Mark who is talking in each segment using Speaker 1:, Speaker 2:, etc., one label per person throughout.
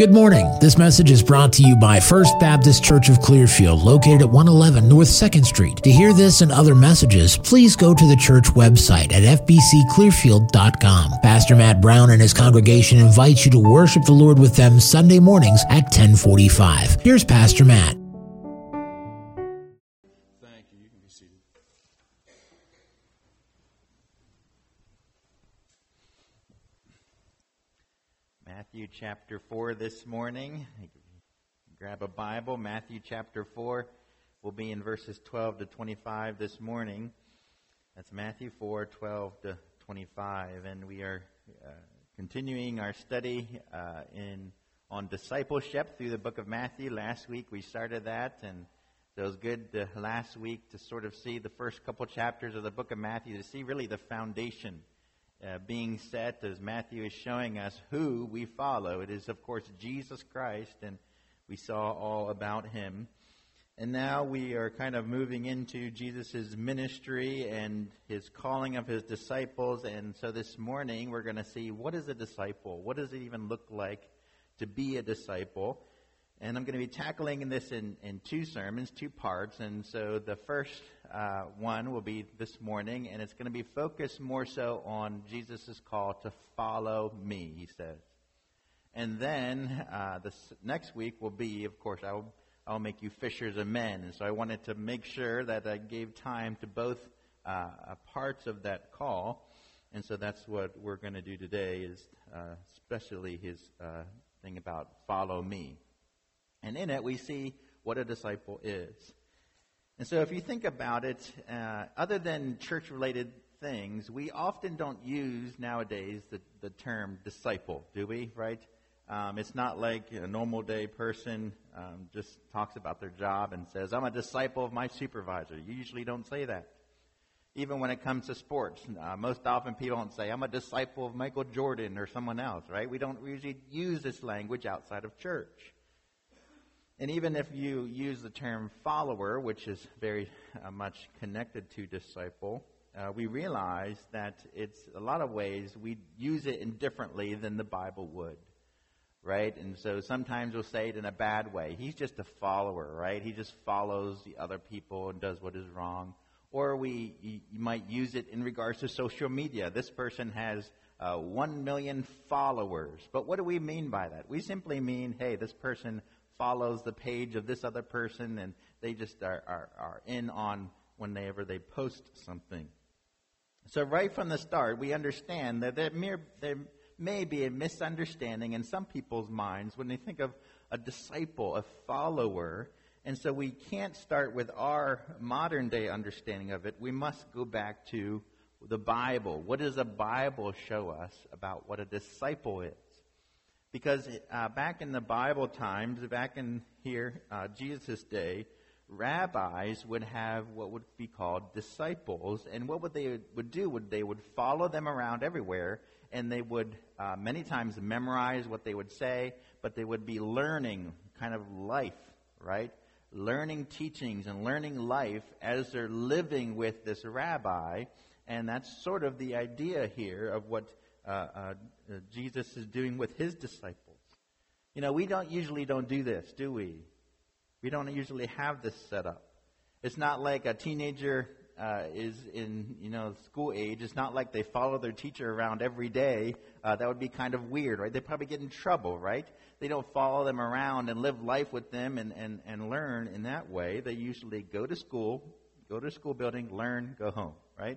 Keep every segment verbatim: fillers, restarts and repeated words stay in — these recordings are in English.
Speaker 1: Good morning. This message is brought to you by First Baptist Church of Clearfield, located at one eleven North second Street. To hear this and other messages, please go to the church website at f b c clearfield dot com. Pastor Matt Brown and his congregation invite you to worship the Lord with them Sunday mornings at ten forty-five. Here's Pastor Matt.
Speaker 2: Thank you. You can be seated.
Speaker 3: Matthew chapter four this morning. Grab a Bible. Matthew chapter four will be in verses twelve to twenty-five this morning. That's Matthew four, twelve to twenty-five. And we are uh, continuing our study uh, in on discipleship through the book of Matthew. Last week we started that, and so it was good uh, last week to sort of see the first couple chapters of the book of Matthew, to see really the foundation Uh, being set as Matthew is showing us who we follow. It is, of course, Jesus Christ, and we saw all about him. And now we are kind of moving into Jesus' ministry and his calling of his disciples. And so this morning we're going to see, what is a disciple? What does it even look like to be a disciple? And I'm going to be tackling this in, in two sermons, two parts. And so the first uh, one will be this morning, and it's going to be focused more so on Jesus' call to follow me, he says. And then uh, the next week will be, of course, I'll, I'll make you fishers of men. And so I wanted to make sure that I gave time to both uh, parts of that call. And so that's what we're going to do today, is uh, especially his uh, thing about follow me. And in it, we see what a disciple is. And so if you think about it, uh, other than church-related things, we often don't use nowadays the, the term disciple, do we, right? Um, it's not like a normal day person um, just talks about their job and says, I'm a disciple of my supervisor. You usually don't say that. Even when it comes to sports, uh, most often people don't say, I'm a disciple of Michael Jordan or someone else, right? We don't usually use this language outside of church. And even if you use the term follower, which is very uh, much connected to disciple, uh, we realize that it's a lot of ways we use it indifferently than the Bible would, right? And so sometimes we'll say it in a bad way. He's just a follower, right? He just follows the other people and does what is wrong. Or we you, you might use it in regards to social media. This person has uh, one million followers. But what do we mean by that? We simply mean, hey, this person follows the page of this other person, and they just are, are, are in on whenever they post something. So right from the start, we understand that there, mere, there may be a misunderstanding in some people's minds when they think of a disciple, a follower. And so we can't start with our modern day understanding of it. We must go back to the Bible. What does the Bible show us about what a disciple is? Because uh, back in the Bible times, back in here, uh, Jesus' day, rabbis would have what would be called disciples. And what would they would do would they would follow them around everywhere, and they would uh, many times memorize what they would say, but they would be learning kind of life, right? Learning teachings and learning life as they're living with this rabbi. And that's sort of the idea here of what Uh, uh, uh, Jesus is doing with his disciples. You know, we don't usually don't do this, do we? We don't usually have this set up. It's not like a teenager uh, is in, you know, school age. It's not like they follow their teacher around every day. Uh, that would be kind of weird, right? They probably get in trouble, right? They don't follow them around and live life with them and, and, and learn in that way. They usually go to school, go to a school building, learn, go home, right?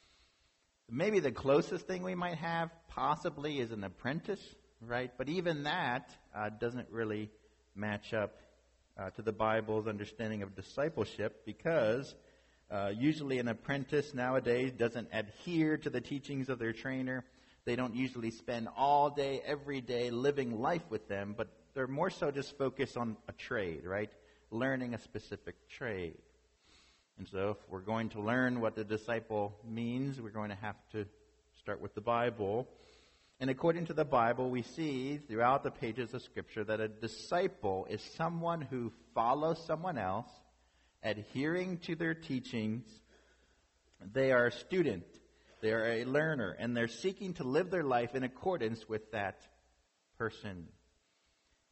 Speaker 3: Maybe the closest thing we might have possibly is an apprentice, right? But even that uh, doesn't really match up uh, to the Bible's understanding of discipleship, because uh, usually an apprentice nowadays doesn't adhere to the teachings of their trainer. They don't usually spend all day, every day living life with them, but they're more so just focused on a trade, right? Learning a specific trade. And so if we're going to learn what the disciple means, we're going to have to start with the Bible. And according to the Bible, we see throughout the pages of Scripture that a disciple is someone who follows someone else, adhering to their teachings. They are a student, they are a learner, and they're seeking to live their life in accordance with that person.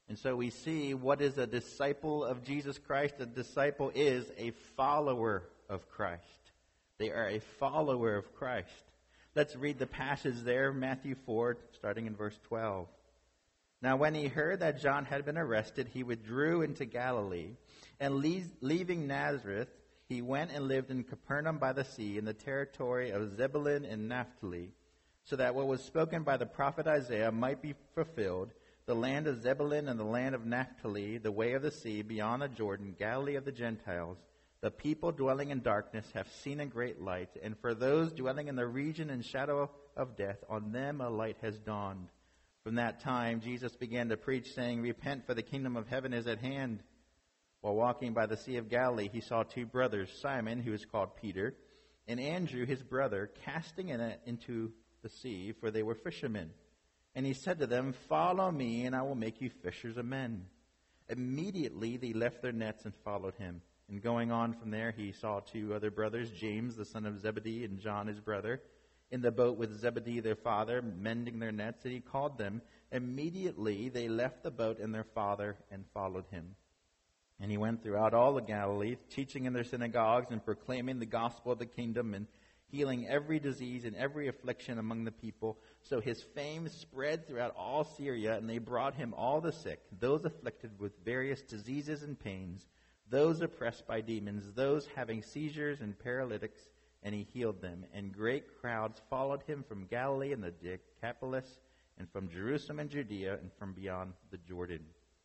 Speaker 3: And so we see what is a disciple of Jesus Christ. A disciple is a follower of Christ. They are a follower of Christ. Let's read the passage there, Matthew four, starting in verse twelve. Now when he heard that John had been arrested, he withdrew into Galilee, and leaving Nazareth, he went and lived in Capernaum by the sea, in the territory of Zebulun and Naphtali, so that what was spoken by the prophet Isaiah might be fulfilled, the land of Zebulun and the land of Naphtali, the way of the sea, beyond the Jordan, Galilee of the Gentiles. The people dwelling in darkness have seen a great light, and for those dwelling in the region and shadow of death, on them a light has dawned. From that time, Jesus began to preach, saying, Repent, for the kingdom of heaven is at hand. While walking by the Sea of Galilee, he saw two brothers, Simon, who is called Peter, and Andrew, his brother, casting a net into the sea, for they were fishermen. And he said to them, Follow me, and I will make you fishers of men. Immediately they left their nets and followed him. And going on from there, he saw two other brothers, James, the son of Zebedee, and John, his brother, in the boat with Zebedee, their father, mending their nets, and he called them. Immediately they left the boat and their father and followed him. And he went throughout all of Galilee, teaching in their synagogues and proclaiming the gospel of the kingdom and healing every disease and every affliction among the people. So his fame spread throughout all Syria, and they brought him all the sick, those afflicted with various diseases and pains, those oppressed by demons, those having seizures and paralytics, and he healed them. And great crowds followed him from Galilee and the Decapolis, and from Jerusalem and Judea, and from beyond the Jordan.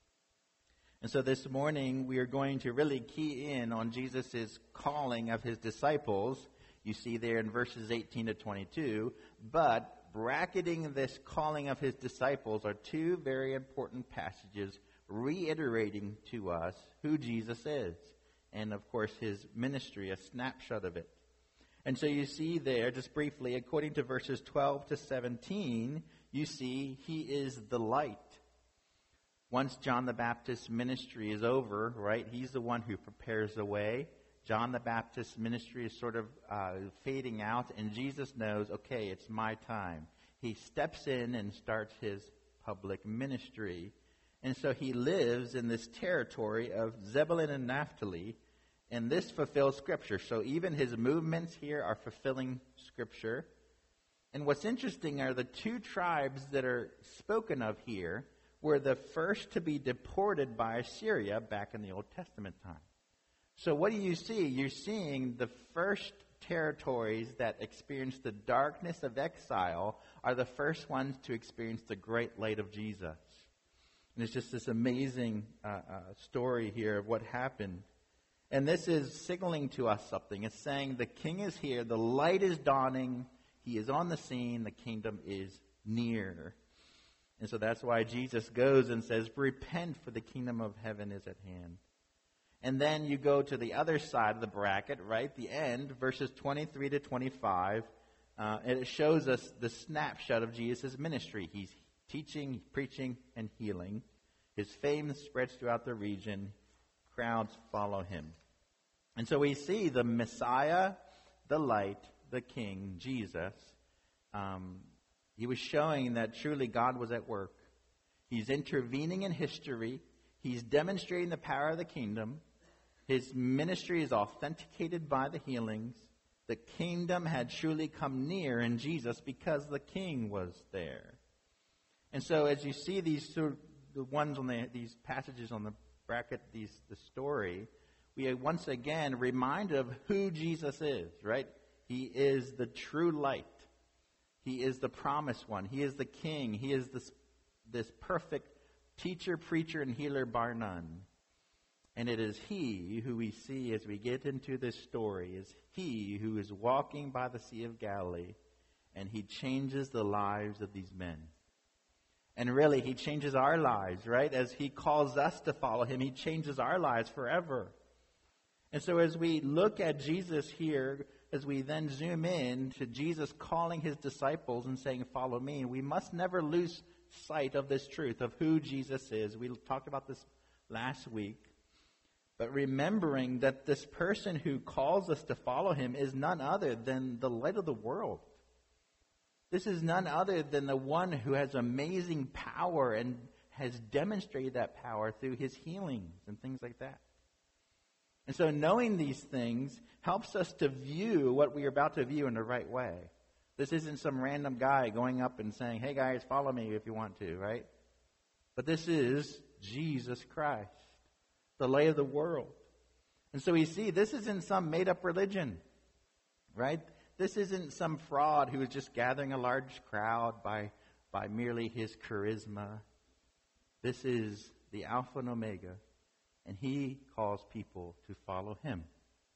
Speaker 3: And so this morning we are going to really key in on Jesus' calling of his disciples. You see there in verses eighteen to twenty-two. But bracketing this calling of his disciples are two very important passages reiterating to us who Jesus is. And of course his ministry, a snapshot of it. And so you see there, just briefly, according to verses twelve to seventeen, you see he is the light. Once John the Baptist's ministry is over, right, he's the one who prepares the way. John the Baptist's ministry is sort of uh, fading out, and Jesus knows, okay, it's my time. He steps in and starts his public ministry. And so he lives in this territory of Zebulun and Naphtali, and this fulfills Scripture. So even his movements here are fulfilling Scripture. And what's interesting are the two tribes that are spoken of here were the first to be deported by Assyria back in the Old Testament time. So what do you see? You're seeing the first territories that experience the darkness of exile are the first ones to experience the great light of Jesus. And it's just this amazing uh, uh, story here of what happened. And this is signaling to us something. It's saying the king is here, the light is dawning, he is on the scene, the kingdom is near. And so that's why Jesus goes and says, Repent, for the kingdom of heaven is at hand. And then you go to the other side of the bracket, right, the end, verses twenty-three to twenty-five, uh, and it shows us the snapshot of Jesus' ministry. He's teaching, preaching, and healing. His fame spreads throughout the region. Crowds follow him. And so we see the Messiah, the light, the King, Jesus. Um, he was showing that truly God was at work. He's intervening in history. He's demonstrating the power of the kingdom. His ministry is authenticated by the healings. The kingdom had truly come near in Jesus because the King was there. And so as you see these sort of, the ones on the these passages on the bracket, these the story, we are once again reminded of who Jesus is, right? He is the true light. He is the promised one. He is the King. He is this, this perfect teacher, preacher, and healer bar none. And it is he who we see as we get into this story, is he who is walking by the Sea of Galilee, and he changes the lives of these men. And really, he changes our lives, right? As he calls us to follow him, he changes our lives forever. And so as we look at Jesus here, as we then zoom in to Jesus calling his disciples and saying, Follow me, we must never lose sight of this truth of who Jesus is. We talked about this last week. But remembering that this person who calls us to follow him is none other than the light of the world. This is none other than the one who has amazing power and has demonstrated that power through his healings and things like that. And so knowing these things helps us to view what we are about to view in the right way. This isn't some random guy going up and saying, hey guys, follow me if you want to, right? But this is Jesus Christ, the light of the world. And so we see this isn't some made-up religion, right? This isn't some fraud who is just gathering a large crowd by, by merely his charisma. This is the Alpha and Omega, and he calls people to follow him.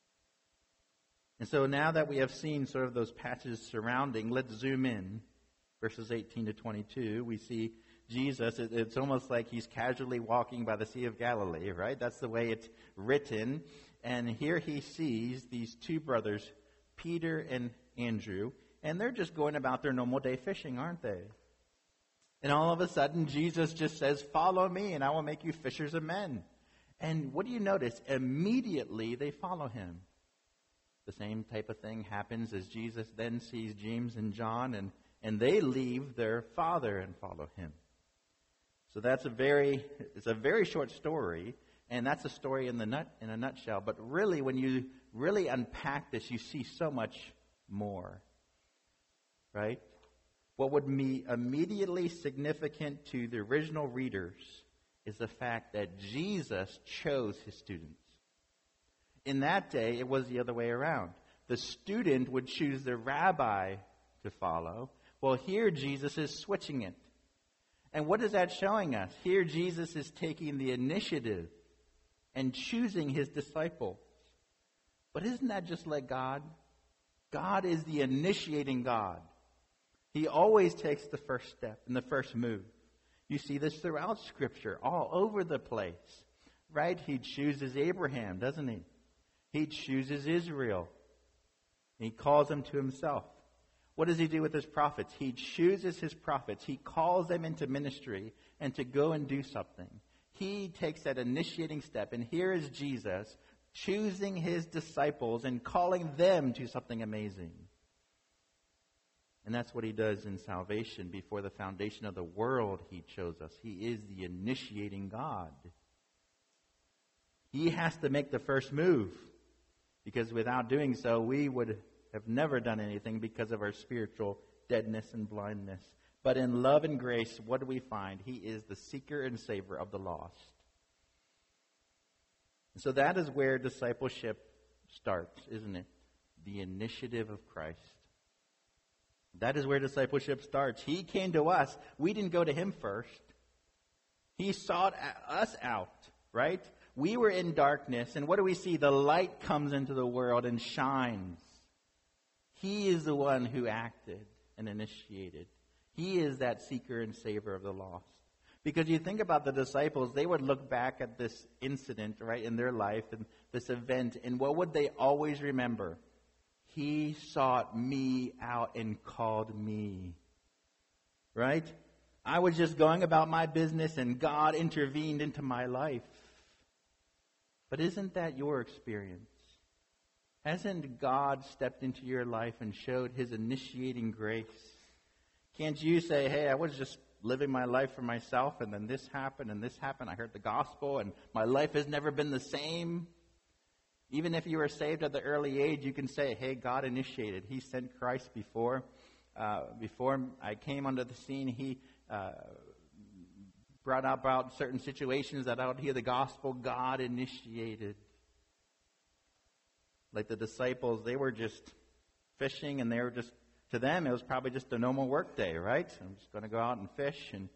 Speaker 3: And so now that we have seen sort of those passages surrounding, let's zoom in, verses eighteen to twenty-two. We see Jesus, it's almost like he's casually walking by the Sea of Galilee, right? That's the way it's written. And here he sees these two brothers, Peter and Andrew, and they're just going about their normal day fishing, aren't they? And all of a sudden, Jesus just says, follow me, and I will make you fishers of men. And what do you notice? Immediately, they follow him. The same type of thing happens as Jesus then sees James and John, and, and they leave their father and follow him. So that's a very, it's a very short story, and that's a story in the nut in a nutshell. But really, when you really unpack this, you see so much more, right? What would be immediately significant to the original readers is the fact that Jesus chose his students. In that day, it was the other way around. The student would choose the rabbi to follow. Well, here Jesus is switching it. And what is that showing us? Here Jesus is taking the initiative and choosing his disciples. But isn't that just like God? God is the initiating God. He always takes the first step and the first move. You see this throughout Scripture, all over the place, right? He chooses Abraham, doesn't he? He chooses Israel. He calls them to himself. What does he do with his prophets? He chooses his prophets. He calls them into ministry and to go and do something. He takes that initiating step. And here is Jesus choosing his disciples and calling them to something amazing. And that's what he does in salvation. Before the foundation of the world, he chose us. He is the initiating God. He has to make the first move. Because without doing so, we would have never done anything because of our spiritual deadness and blindness. But in love and grace, what do we find? He is the seeker and saver of the lost. And so that is where discipleship starts, isn't it? The initiative of Christ. That is where discipleship starts. He came to us. We didn't go to him first. He sought us out, right? We were in darkness, and what do we see? The light comes into the world and shines. He is the one who acted and initiated. He is that seeker and saver of the lost. Because you think about the disciples, they would look back at this incident, right, in their life, and this event, and what would they always remember? He sought me out and called me. Right? I was just going about my business, and God intervened into my life. But isn't that your experience? Hasn't God stepped into your life and showed his initiating grace? Can't you say, hey, I was just living my life for myself, and then this happened, and this happened. I heard the gospel, and my life has never been the same. Even if you were saved at the early age, you can say, hey, God initiated. He sent Christ before. Uh, before I came onto the scene, he uh, brought about certain situations that I would hear the gospel. God initiated. Like the disciples, they were just fishing, and they were just, to them, it was probably just a normal work day, right? I'm just going to go out and fish. And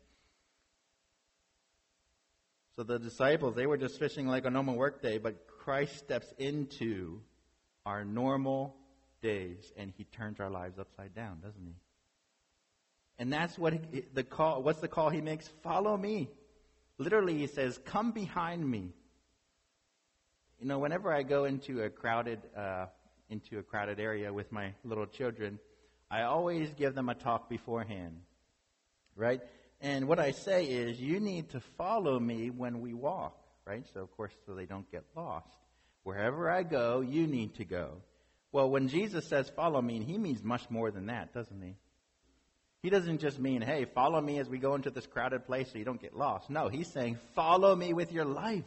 Speaker 3: so the disciples, they were just fishing like a normal work day, but Christ steps into our normal days, and he turns our lives upside down, doesn't he? And that's what he, the call. What's the call he makes? Follow me. Literally, he says, come behind me. You know, whenever I go into a crowded uh, into a crowded area with my little children, I always give them a talk beforehand, right? And what I say is, you need to follow me when we walk, right? So, of course, so they don't get lost. Wherever I go, you need to go. Well, when Jesus says follow me, he means much more than that, doesn't he? He doesn't just mean, hey, follow me as we go into this crowded place so you don't get lost. No, he's saying, follow me with your life.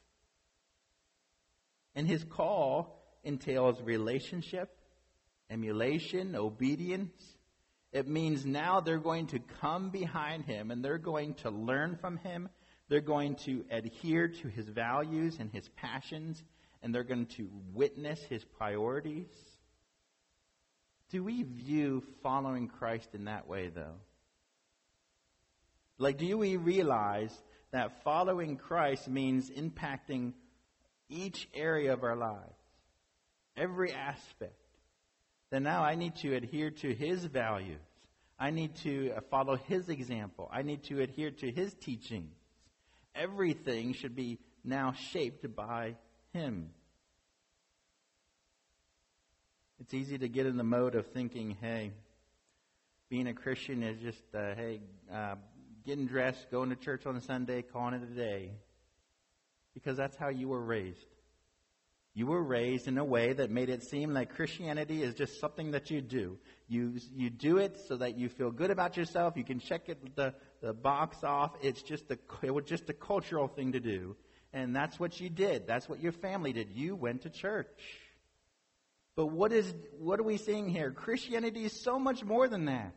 Speaker 3: And his call entails relationship, emulation, obedience. It means now they're going to come behind him and they're going to learn from him. They're going to adhere to his values and his passions, and they're going to witness his priorities. Do we view following Christ in that way, though? Like, do we realize that following Christ means impacting each area of our lives, every aspect? Then now I need to adhere to his values. I need to follow his example. I need to adhere to his teachings. Everything should be now shaped by him. It's easy to get in the mode of thinking, hey, being a Christian is just, uh, hey, uh, getting dressed, going to church on a Sunday, calling it a day. Because that's how you were raised. You were raised in a way that made it seem like Christianity is just something that you do. You you do it so that you feel good about yourself. You can check it the, the box off. It's just a, it was just a cultural thing to do. And that's what you did. That's what your family did. You went to church. But what is what are we seeing here? Christianity is so much more than that.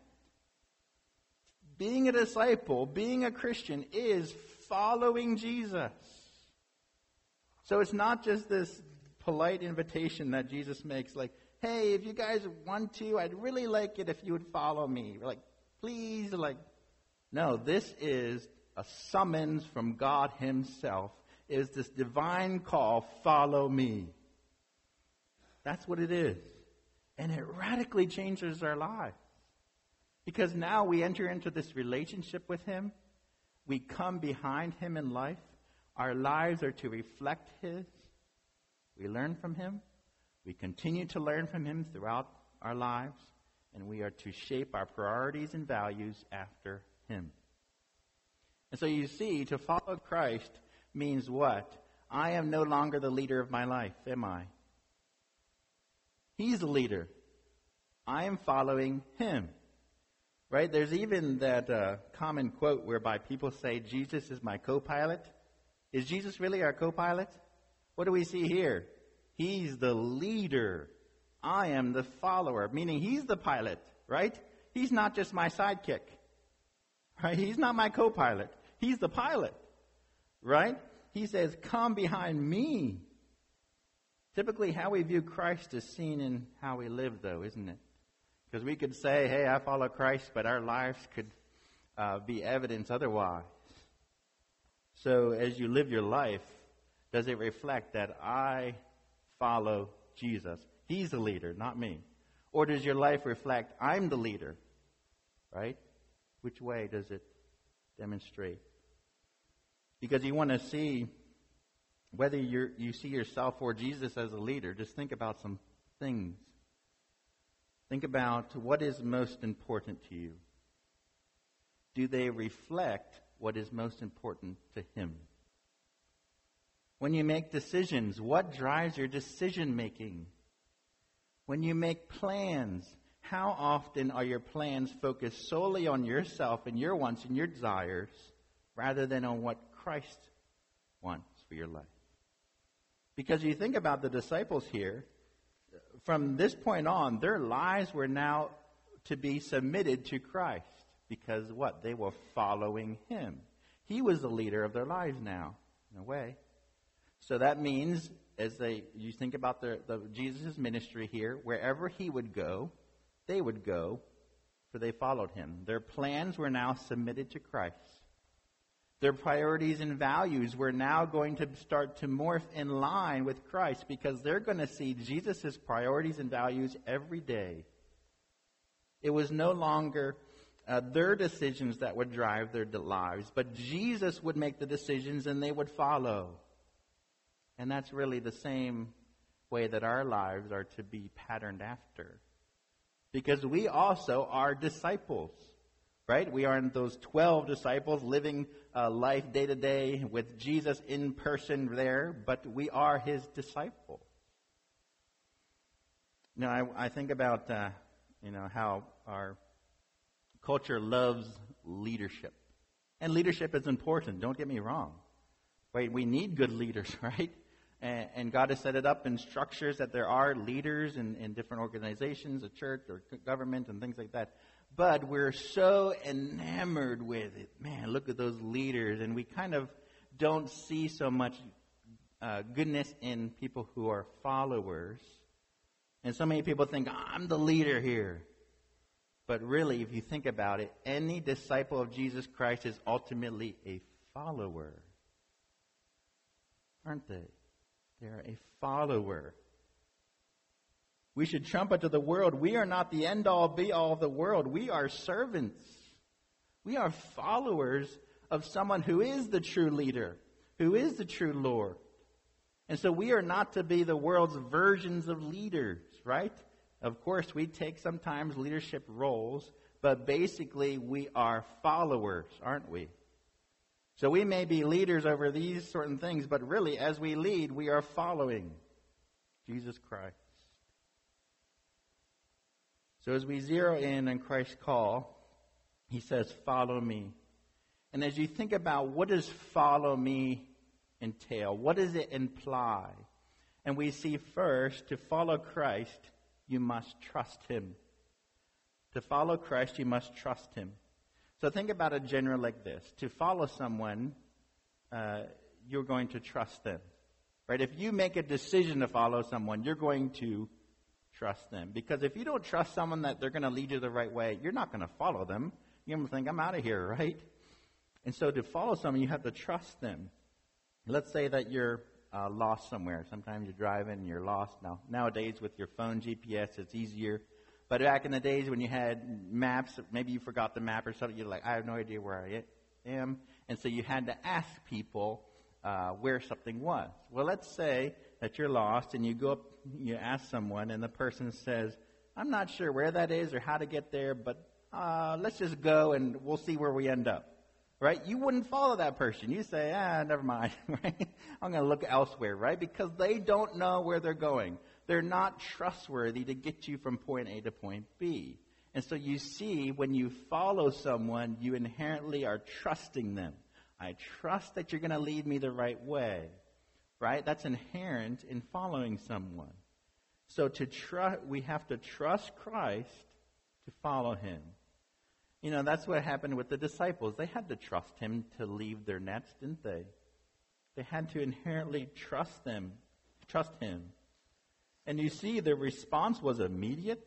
Speaker 3: Being a disciple, being a Christian, is following Jesus. So it's not just this polite invitation that Jesus makes, like, hey, if you guys want to, I'd really like it if you would follow me. Like, please, like, no, this is a summons from God himself. It is this divine call, follow me. That's what it is. And it radically changes our lives. Because now we enter into this relationship with him. We come behind him in life. Our lives are to reflect his. We learn from him. We continue to learn from him throughout our lives. And we are to shape our priorities and values after him. And so you see, to follow Christ means what? I am no longer the leader of my life, am I? He's the leader. I am following him. Right? There's even that uh, common quote whereby people say, Jesus is my co-pilot. Is Jesus really our co-pilot? What do we see here? He's the leader. I am the follower, meaning he's the pilot, right? He's not just my sidekick. Right? He's not my co-pilot. He's the pilot, right? He says, come behind me. Typically, how we view Christ is seen in how we live, though, isn't it? Because we could say, hey, I follow Christ, but our lives could uh, be evidence otherwise. So as you live your life, does it reflect that I follow Jesus? He's the leader, not me. Or does your life reflect I'm the leader, right? Which way does it demonstrate? Because you want to see whether you're, you see yourself or Jesus as a leader, just think about some things. Think about what is most important to you. Do they reflect what is most important to him? When you make decisions, what drives your decision making? When you make plans, how often are your plans focused solely on yourself and your wants and your desires rather than on what Christ wants for your life? Because you think about the disciples here, from this point on, their lives were now to be submitted to Christ. Because what? They were following him. He was the leader of their lives now, in a way. So that means, as they you think about the, the Jesus' ministry here, wherever he would go, they would go, for they followed him. Their plans were now submitted to Christ. Their priorities and values were now going to start to morph in line with Christ, because they're going to see Jesus' priorities and values every day. It was no longer uh, their decisions that would drive their lives, but Jesus would make the decisions and they would follow. And that's really the same way that our lives are to be patterned after. Because we also are disciples, right? We are those twelve disciples living uh, life day to day with Jesus in person there, but we are his disciples. You know, I, I think about, uh, you know, how our Culture loves leadership. And leadership is important, don't get me wrong. Right? We need good leaders, right? And, and God has set it up in structures that there are leaders in, in different organizations, a church or government and things like that. But we're so enamored with it. Man, look at those leaders. And we kind of don't see so much uh, goodness in people who are followers. And so many people think, I'm the leader here. But really, if you think about it, any disciple of Jesus Christ is ultimately a follower. Aren't they? They're a follower. We should trumpet to the world. We are not the end-all, be-all of the world. We are servants. We are followers of someone who is the true leader, who is the true Lord. And so we are not to be the world's versions of leaders, right? Of course, we take sometimes leadership roles, but basically we are followers, aren't we? So we may be leaders over these certain things, but really as we lead, we are following Jesus Christ. So as we zero in on Christ's call, he says, follow me. And as you think about what does follow me entail, what does it imply? And we see first, to follow Christ, you must trust him. To follow Christ, you must trust him. So think about it generally like this. To follow someone, uh, you're going to trust them. Right? If you make a decision to follow someone, you're going to trust them. Because if you don't trust someone that they're going to lead you the right way, you're not going to follow them. You're going to think, I'm out of here, right? And so to follow someone, you have to trust them. Let's say that you're uh, lost somewhere. Sometimes you're driving and you're lost. Now, nowadays with your phone G P S, it's easier. But back in the days when you had maps, maybe you forgot the map or something, you're like, I have no idea where I am. And so you had to ask people uh, where something was. Well, let's say that you're lost and you go up, you ask someone, and the person says, I'm not sure where that is or how to get there, but uh, let's just go and we'll see where we end up. Right? You wouldn't follow that person. You say, ah, never mind. Right? I'm going to look elsewhere, right? Because they don't know where they're going. They're not trustworthy to get you from point A to point B. And so you see, when you follow someone, you inherently are trusting them. I trust that you're going to lead me the right way. Right? That's inherent in following someone. So to tr- we have to trust Christ to follow him. You know, that's what happened with the disciples. They had to trust him to leave their nets, didn't they? They had to inherently trust them, trust him. And you see, their response was immediate,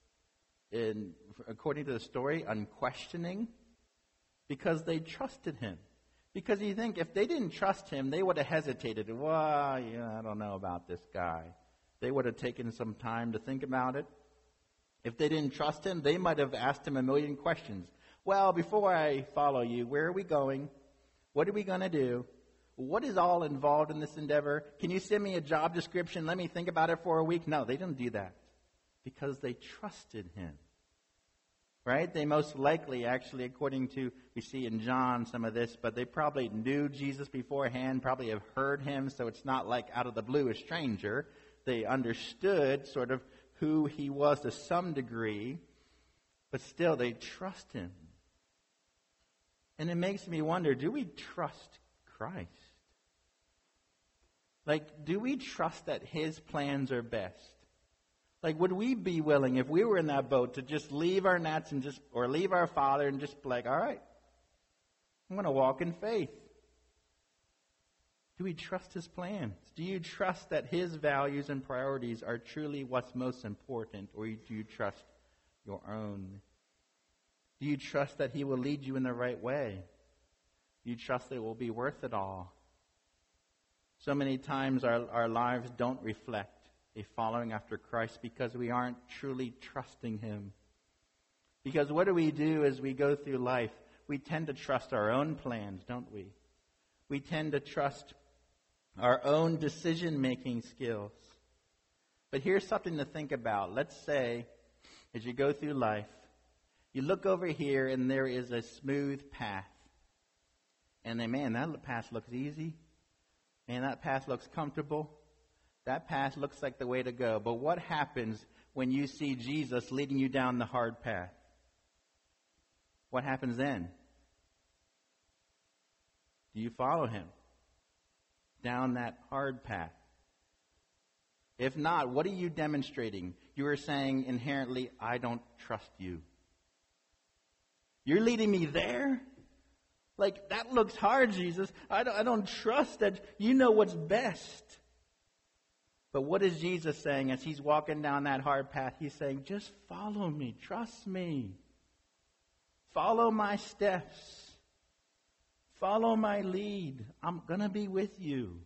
Speaker 3: in, according to the story, unquestioning, because they trusted him. Because you think, if they didn't trust him, they would have hesitated. Well, yeah, I don't know about this guy. They would have taken some time to think about it. If they didn't trust him, they might have asked him a million questions. Well, before I follow you, where are we going? What are we going to do? What is all involved in this endeavor? Can you send me a job description? Let me think about it for a week. No, they didn't do that because they trusted him. Right? They most likely, actually, according to, we see in John some of this, but they probably knew Jesus beforehand, probably have heard him, so it's not like out of the blue a stranger. They understood sort of who he was to some degree, but still they trust him. And it makes me wonder, do we trust Christ? Like, do we trust that his plans are best? Like, would we be willing, if we were in that boat, to just leave our nets and just, or leave our Father and just be like, all right, I'm going to walk in faith? Do we trust his plans? Do you trust that his values and priorities are truly what's most important, or do you trust your own? Do you trust that he will lead you in the right way? Do you trust that it will be worth it all? So many times our, our lives don't reflect a following after Christ because we aren't truly trusting him. Because what do we do as we go through life? We tend to trust our own plans, don't we? We tend to trust our own decision-making skills. But here's something to think about. Let's say, as you go through life, you look over here and there is a smooth path. And then, man, that path looks easy. Man, that path looks comfortable. That path looks like the way to go. But what happens when you see Jesus leading you down the hard path? what happens then? Do you follow him down that hard path? If not, what are you demonstrating? You are saying inherently, I don't trust you. You're leading me there? Like, that looks hard, Jesus. I don't, I don't trust that you know what's best. But what is Jesus saying as he's walking down that hard path? He's saying, just follow me. Trust me. Follow my steps. Follow my lead. I'm going to be with you.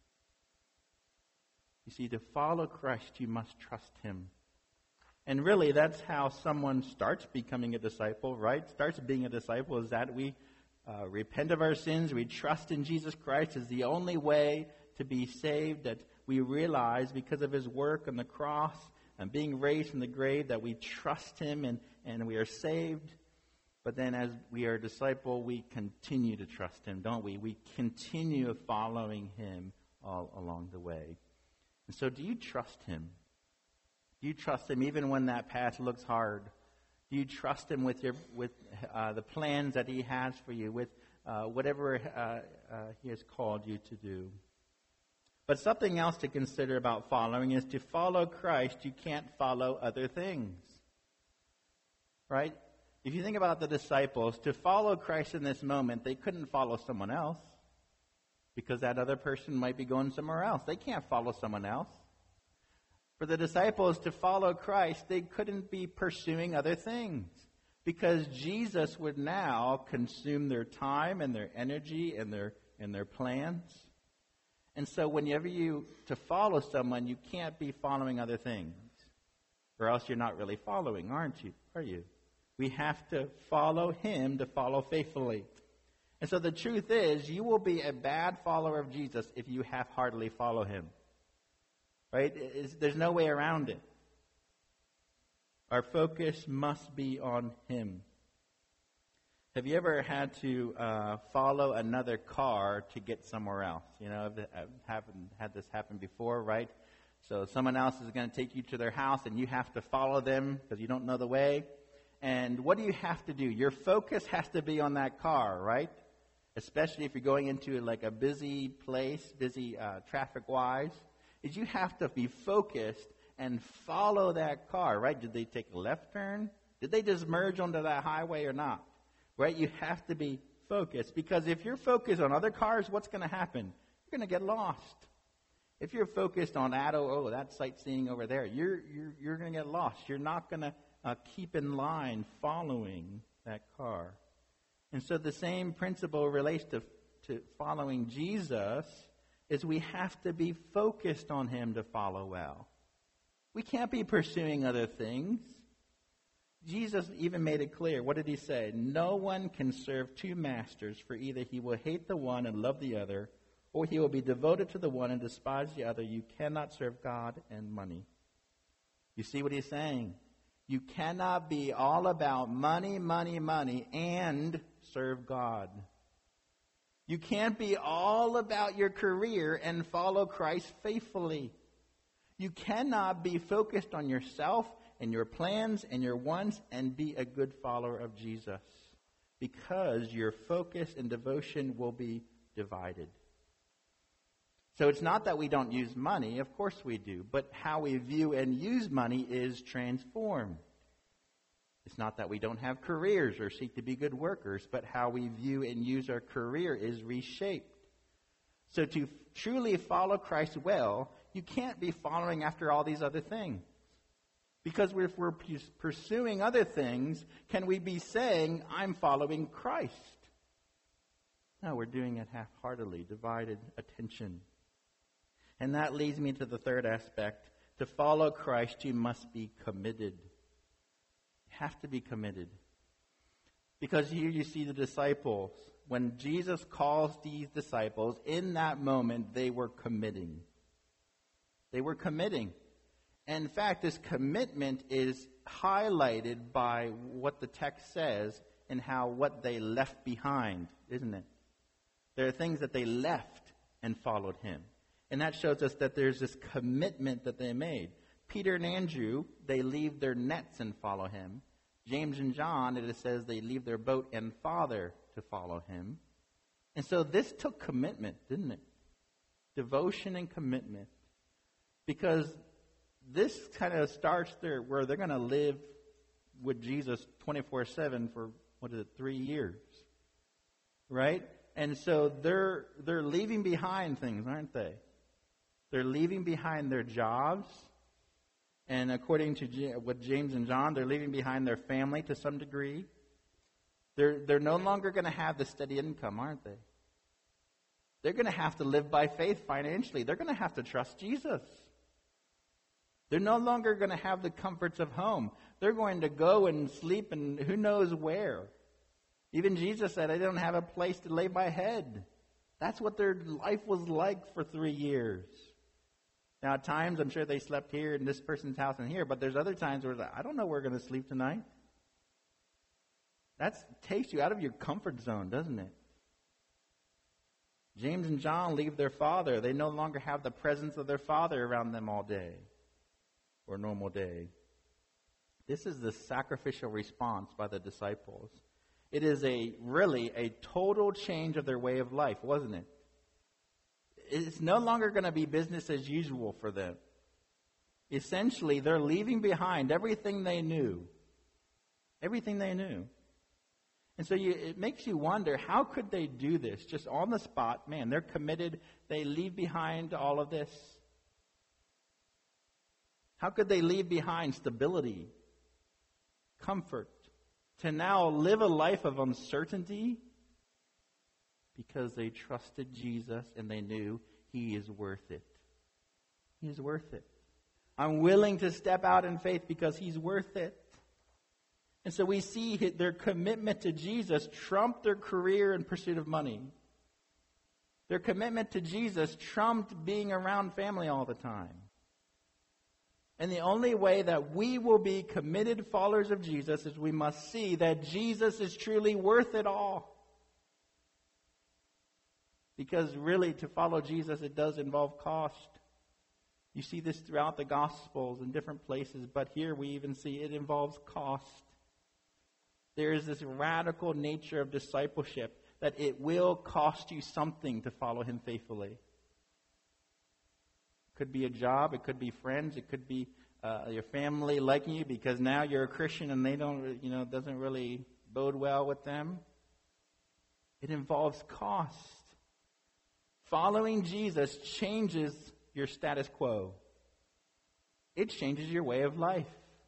Speaker 3: You see, to follow Christ, you must trust him. And really, that's how someone starts becoming a disciple, right? Starts being a disciple is that we uh, repent of our sins. We trust in Jesus Christ as the only way to be saved, that we realize because of his work on the cross and being raised from the grave that we trust him and, and we are saved. But then as we are a disciple, we continue to trust him, don't we? We continue following him all along the way. And so do you trust him? Do you trust him even when that path looks hard? Do you trust him with your with uh, the plans that he has for you, with uh, whatever uh, uh, he has called you to do? But something else to consider about following is to follow Christ, you can't follow other things. Right? If you think about the disciples, to follow Christ in this moment, they couldn't follow someone else because that other person might be going somewhere else. They can't follow someone else. For the disciples to follow Christ, they couldn't be pursuing other things because Jesus would now consume their time and their energy and their and their plans. And so whenever you, to follow someone, you can't be following other things. Or else you're not really following, aren't you? Are you? We have to follow him to follow faithfully. And so the truth is, you will be a bad follower of Jesus if you half-heartedly follow him. Right? It's, there's no way around it. Our focus must be on him. Have you ever had to uh, follow another car to get somewhere else? You know, I've happened, had this happen before, right? So someone else is going to take you to their house and you have to follow them because you don't know the way. And what do you have to do? Your focus has to be on that car, right? Especially if you're going into like a busy place, busy uh, traffic-wise, is you have to be focused and follow that car, right? Did they take a left turn? Did they just merge onto that highway or not? Right? You have to be focused because if you're focused on other cars, what's going to happen? You're going to get lost. If you're focused on that, oh, oh that sightseeing over there, you're you're you're going to get lost. You're not going to uh, keep in line following that car. And so the same principle relates to to following Jesus. Is we have to be focused on him to follow well. We can't be pursuing other things. Jesus even made it clear. What did he say? No one can serve two masters, for either he will hate the one and love the other, or he will be devoted to the one and despise the other. You cannot serve God and money. You see what he's saying? You cannot be all about money, money, money, and serve God. You can't be all about your career and follow Christ faithfully. You cannot be focused on yourself and your plans and your wants and be a good follower of Jesus, because your focus and devotion will be divided. So it's not that we don't use money, of course we do, but how we view and use money is transformed. It's not that we don't have careers or seek to be good workers, but how we view and use our career is reshaped. So to truly follow Christ well, you can't be following after all these other things. Because if we're pursuing other things, can we be saying, I'm following Christ? No, we're doing it half-heartedly, divided attention. And that leads me to the third aspect. To follow Christ, you must be committed. You have to be committed. Because here you see the disciples. When Jesus calls these disciples, in that moment, they were committing. They were committing. And in fact, this commitment is highlighted by what the text says and how what they left behind, isn't it? There are things that they left and followed him. And that shows us that there's this commitment that they made. Peter and Andrew, they leave their nets and follow him. James and John, it says they leave their boat and father to follow him. And so this took commitment, didn't it? Devotion and commitment. Because this kind of starts there where they're going to live with Jesus twenty-four seven for, what is it, three years. Right? And so they're they're leaving behind things, aren't they? They're leaving behind their jobs. And according to J- with James and John, they're leaving behind their family to some degree. They're, they're no longer going to have the steady income, aren't they? They're going to have to live by faith financially. They're going to have to trust Jesus. They're no longer going to have the comforts of home. They're going to go and sleep and who knows where. Even Jesus said, I don't have a place to lay my head. That's what their life was like for three years. Now, at times, I'm sure they slept here in this person's house and here, but there's other times where it's like, I don't know where we're going to sleep tonight. That takes you out of your comfort zone, doesn't it? James and John leave their father. They no longer have the presence of their father around them all day or normal day. This is the sacrificial response by the disciples. It is a really a total change of their way of life, wasn't it? It's no longer going to be business as usual for them. Essentially, they're leaving behind everything they knew. Everything they knew. And so you, it makes you wonder, how could they do this? Just on the spot, man, they're committed. They leave behind all of this. How could they leave behind stability, comfort, to now live a life of uncertainty? Because they trusted Jesus and they knew he is worth it. He is worth it. I'm willing to step out in faith because he's worth it. And so we see their commitment to Jesus trumped their career in pursuit of money. Their commitment to Jesus trumped being around family all the time. And the only way that we will be committed followers of Jesus is we must see that Jesus is truly worth it all. Because really, to follow Jesus, it does involve cost. You see this throughout the Gospels in different places, but here we even see it involves cost. There is this radical nature of discipleship that it will cost you something to follow him faithfully. It could be a job, it could be friends, it could be uh, your family liking you because now you're a Christian and they don't, you know, it doesn't really bode well with them. It involves cost. Following Jesus changes your status quo. It changes your way of life.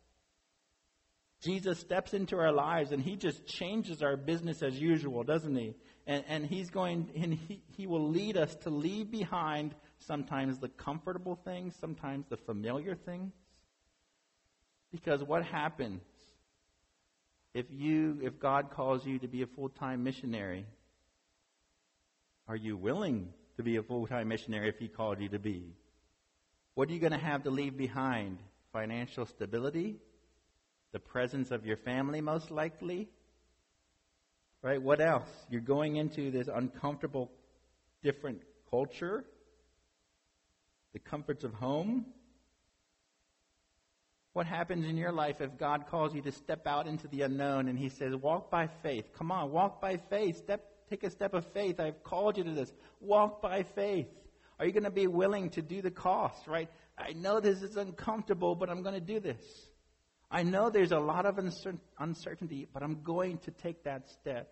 Speaker 3: Jesus steps into our lives and he just changes our business as usual, doesn't he? And, and he's going, and he, he will lead us to leave behind sometimes the comfortable things, sometimes the familiar things. Because what happens if you, if God calls you to be a full-time missionary? Are you willing to be a full-time missionary if he called you to be? What are you going to have to leave behind? Financial stability? The presence of your family, most likely? Right? What else? You're going into this uncomfortable, different culture? The comforts of home? What happens in your life if God calls you to step out into the unknown and he says, walk by faith? Come on, walk by faith. Step Take a step of faith. I've called you to this. Walk by faith. Are you going to be willing to do the cost, right? I know this is uncomfortable, but I'm going to do this. I know there's a lot of uncer- uncertainty, but I'm going to take that step.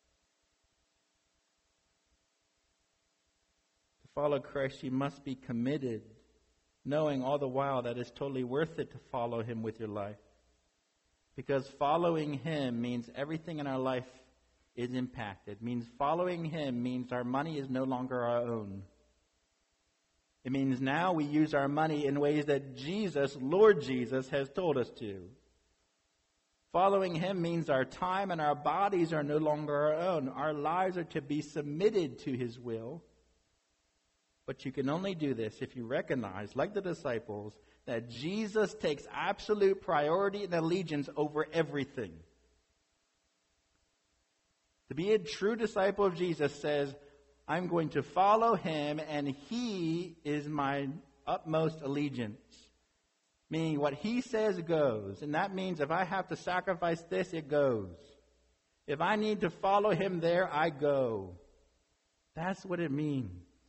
Speaker 3: To follow Christ, you must be committed, knowing all the while that it's totally worth it to follow him with your life. Because following him means everything in our life is impacted. It means following him means our money is no longer our own. It means now we use our money in ways that Jesus, Lord Jesus, has told us to. Following him means our time and our bodies are no longer our own. Our lives are to be submitted to his will. But you can only do this if you recognize, like the disciples, that Jesus takes absolute priority and allegiance over everything. To be a true disciple of Jesus says, I'm going to follow him and he is my utmost allegiance.
Speaker 2: Meaning what he says goes. And that means if I have to sacrifice this, it goes. If I need to follow him there, I go. That's what it means.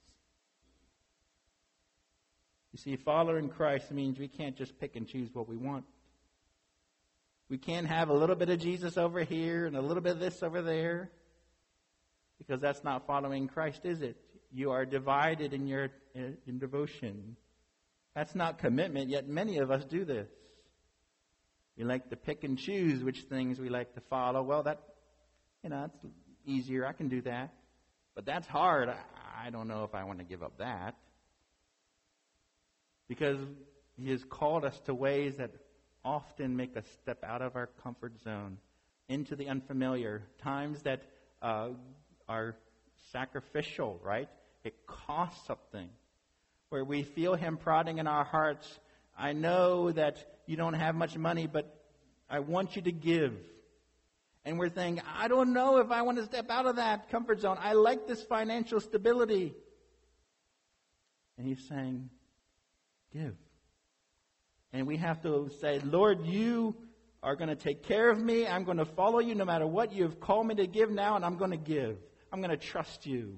Speaker 2: You see, following Christ means we can't just pick and choose what we want. We can't have a little bit of Jesus over here and a little bit of this over there. Because that's not following Christ, is it? You are divided in your in devotion. That's not commitment, yet many of us do this. We like to pick and choose which things we like to follow. Well, that, you know, that's easier. I can do that. But that's hard. I, I don't know if I want to give up that. Because he has called us to ways that often make us step out of our comfort zone into the unfamiliar. Times that uh, are sacrificial, right? It costs something. Where we feel him prodding in our hearts. I know that you don't have much money, but I want you to give. And we're saying, I don't know if I want to step out of that comfort zone. I like this financial stability. And he's saying, give. And we have to say, Lord, you are going to take care of me. I'm going to follow you no matter what you've called me to give now, and I'm going to give. I'm going to trust you.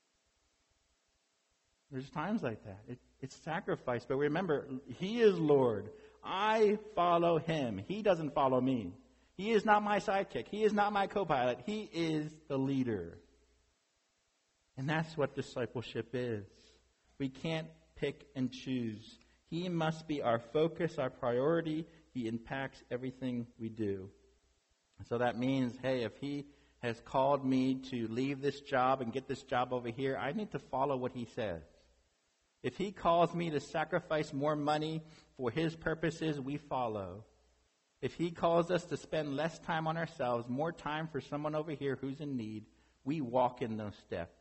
Speaker 2: There's times like that. It, it's sacrifice. But remember, he is Lord. I follow him. He doesn't follow me. He is not my sidekick. He is not my co-pilot. He is the leader. And that's what discipleship is. We can't pick and choose. He must be our focus, our priority. He impacts everything we do. So that means, hey, if he has called me to leave this job and get this job over here, I need to follow what he says. If he calls me to sacrifice more money for his purposes, we follow. If he calls us to spend less time on ourselves, more time for someone over here who's in need, we walk in those steps.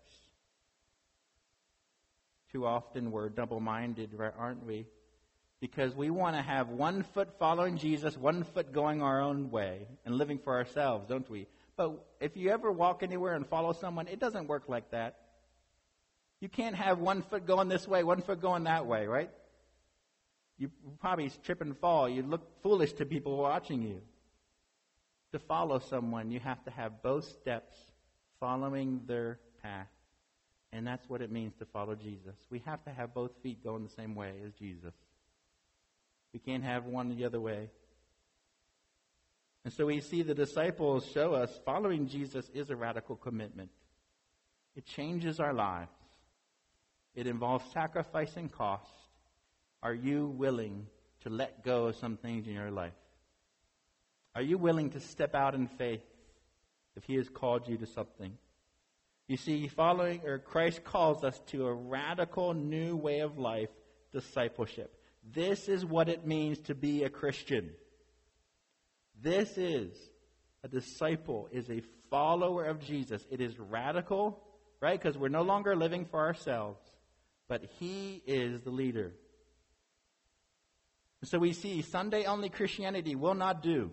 Speaker 2: Too often we're double-minded, right, aren't we? Because we want to have one foot following Jesus, one foot going our own way and living for ourselves, don't we? But if you ever walk anywhere and follow someone, it doesn't work like that. You can't have one foot going this way, one foot going that way, right? You probably trip and fall. You look foolish to people watching you. To follow someone, you have to have both steps following their path. And that's what it means to follow Jesus. We have to have both feet going the same way as Jesus. We can't have one the other way. And so we see the disciples show us following Jesus is a radical commitment. It changes our lives. It involves sacrifice and cost. Are you willing to let go of some things in your life? Are you willing to step out in faith if he has called you to something? You see, following or Christ calls us to a radical new way of life, discipleship. This is what it means to be a Christian. This is a disciple, is a follower of Jesus. It is radical, right? Because we're no longer living for ourselves, but he is the leader. So we see Sunday-only Christianity will not do.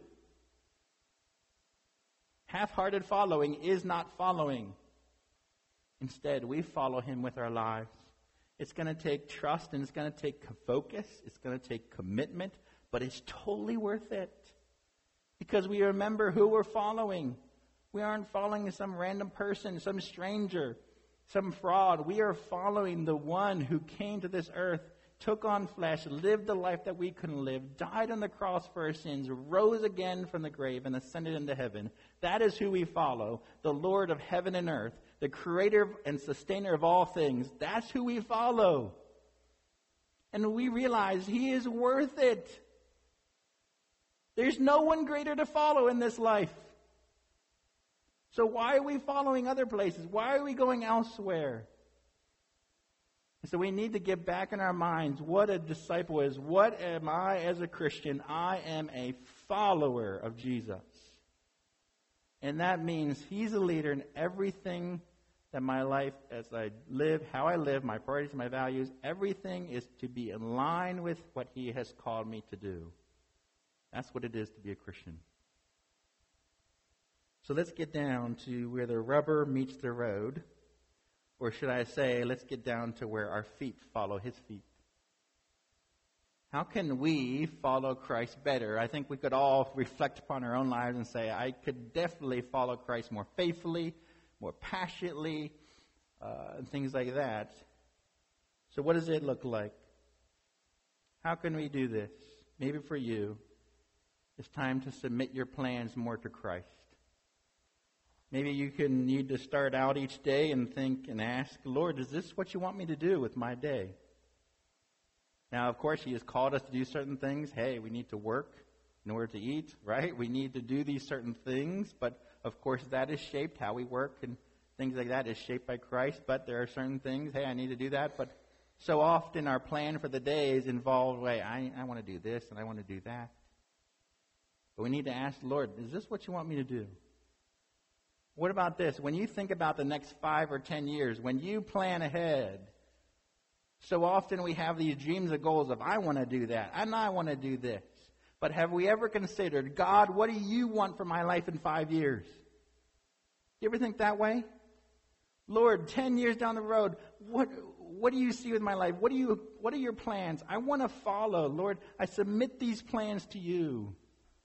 Speaker 2: Half-hearted following is not following. Instead, we follow him with our lives. It's going to take trust and it's going to take focus. It's going to take commitment, but it's totally worth it. Because we remember who we're following. We aren't following some random person, some stranger, some fraud. We are following the one who came to this earth, took on flesh, lived the life that we couldn't live, died on the cross for our sins, rose again from the grave, and ascended into heaven. That is who we follow, the Lord of heaven and earth, the creator and sustainer of all things. That's who we follow. And we realize he is worth it. There's no one greater to follow in this life. So why are we following other places? Why are we going elsewhere? And so we need to get back in our minds what a disciple is. What am I as a Christian? I am a follower of Jesus. And that means he's a leader in everything that my life, as I live, how I live, my priorities, my values, everything is to be in line with what he has called me to do. That's what it is to be a Christian. So let's get down to where the rubber meets the road. Or should I say, let's get down to where our feet follow his feet. How can we follow Christ better? I think we could all reflect upon our own lives and say, I could definitely follow Christ more faithfully, more passionately, uh, and things like that. So what does it look like? How can we do this? Maybe for you, it's time to submit your plans more to Christ. Maybe you can need to start out each day and think and ask, Lord, is this what you want me to do with my day? Now, of course, He has called us to do certain things. Hey, we need to work in order to eat, right? We need to do these certain things, but of course that is shaped, how we work and things like that is shaped by Christ, but there are certain things, hey, I need to do that, but so often our plan for the day is involved, wait, I, I want to do this and I want to do that. But we need to ask the Lord, is this what you want me to do? What about this? When you think about the next five or ten years, when you plan ahead, so often we have these dreams and goals of, I want to do that, and I want to do this. But have we ever considered, God, what do you want for my life in five years? You ever think that way? Lord, ten years down the road, what what do you see with my life? What do you what are your plans? I want to follow. Lord, I submit these plans to you.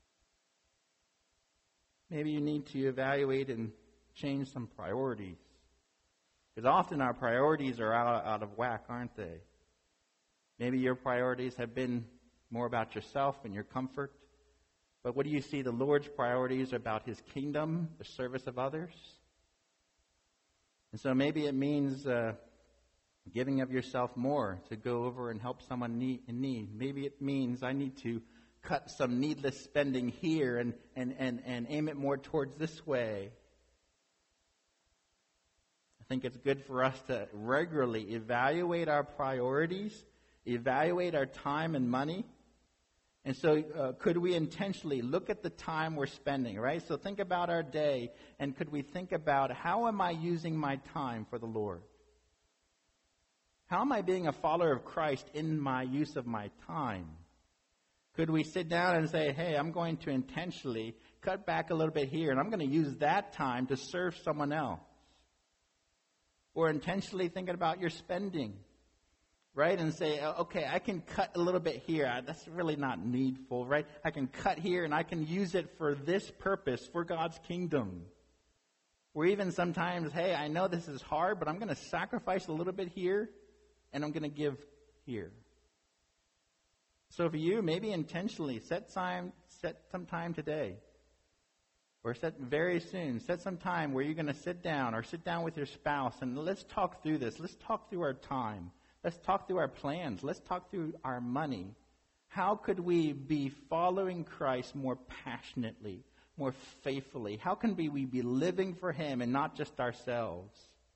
Speaker 2: Maybe you need to evaluate and change some priorities. Because often our priorities are out, out of whack, aren't they? Maybe your priorities have been more about yourself and your comfort. But what do you see? The Lord's priorities are about His kingdom, the service of others. And so maybe it means uh, giving of yourself more to go over and help someone need, in need. Maybe it means I need to cut some needless spending here and, and, and, and aim it more towards this way. I think it's good for us to regularly evaluate our priorities, evaluate our time and money. And so uh, could we intentionally look at the time we're spending, right? So think about our day, and could we think about, how am I using my time for the Lord? How am I being a follower of Christ in my use of my time? Could we sit down and say, hey, I'm going to intentionally cut back a little bit here, and I'm going to use that time to serve someone else? Or intentionally thinking about your spending, right? And say, okay, I can cut a little bit here. That's really not needful, right? I can cut here and I can use it for this purpose, for God's kingdom. Or even sometimes, hey, I know this is hard, but I'm going to sacrifice a little bit here and I'm going to give here. So for you, maybe intentionally set time, set some time today. Or set very soon, set some time where you're going to sit down or sit down with your spouse and let's talk through this. Let's talk through our time. Let's talk through our plans. Let's talk through our money. How could we be following Christ more passionately, more faithfully? How can we, we be living for Him and not just ourselves?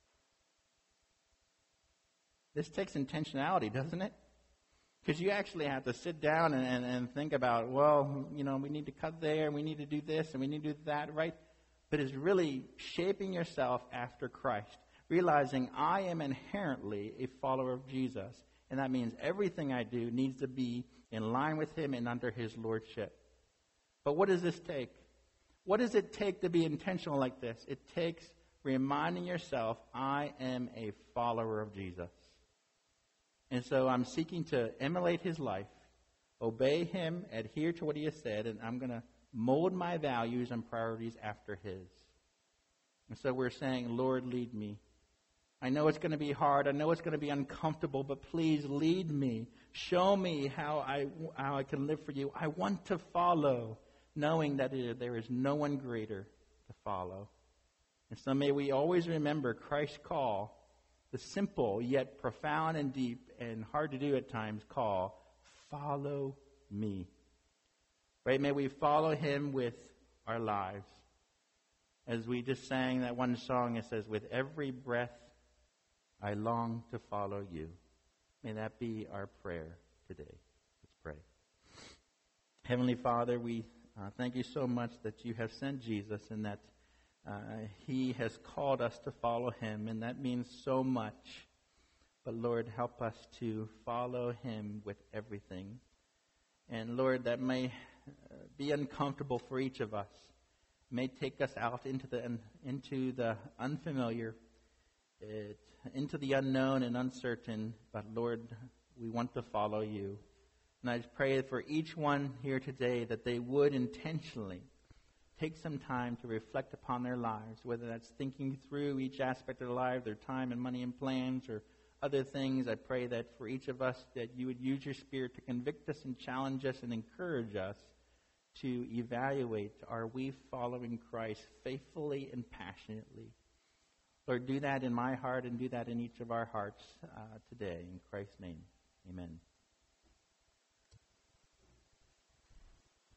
Speaker 2: This takes intentionality, doesn't it? Because you actually have to sit down and, and, and think about, well, you know, we need to cut there, and we need to do this, and we need to do that, right? But it's really shaping yourself after Christ, realizing I am inherently a follower of Jesus, and that means everything I do needs to be in line with Him and under His lordship. But what does this take? What does it take to be intentional like this? It takes reminding yourself, I am a follower of Jesus. And so I'm seeking to emulate His life, obey Him, adhere to what He has said, and I'm going to mold my values and priorities after His. And so we're saying, Lord, lead me. I know it's going to be hard. I know it's going to be uncomfortable, but please lead me. Show me how I, how I can live for You. I want to follow, knowing that it, there is no one greater to follow. And so may we always remember Christ's call, the simple yet profound and deep and hard to do at times call, follow me. Right? May we follow Him with our lives. As we just sang that one song, it says, with every breath I long to follow You. May that be our prayer today. Let's pray. Heavenly Father, we uh, thank You so much that You have sent Jesus and that Uh, He has called us to follow Him, and that means so much. But Lord, help us to follow Him with everything. And Lord, that may uh, be uncomfortable for each of us. It may take us out into the into the unfamiliar, it, into the unknown and uncertain. But Lord, we want to follow You. And I just pray for each one here today that they would intentionally take some time to reflect upon their lives, whether that's thinking through each aspect of their life, their time and money and plans, or other things. I pray that for each of us that you would use your Spirit to convict us and challenge us and encourage us to evaluate, are we following Christ faithfully and passionately? Lord, do that in my heart and do that in each of our hearts uh, today. In Christ's name, amen.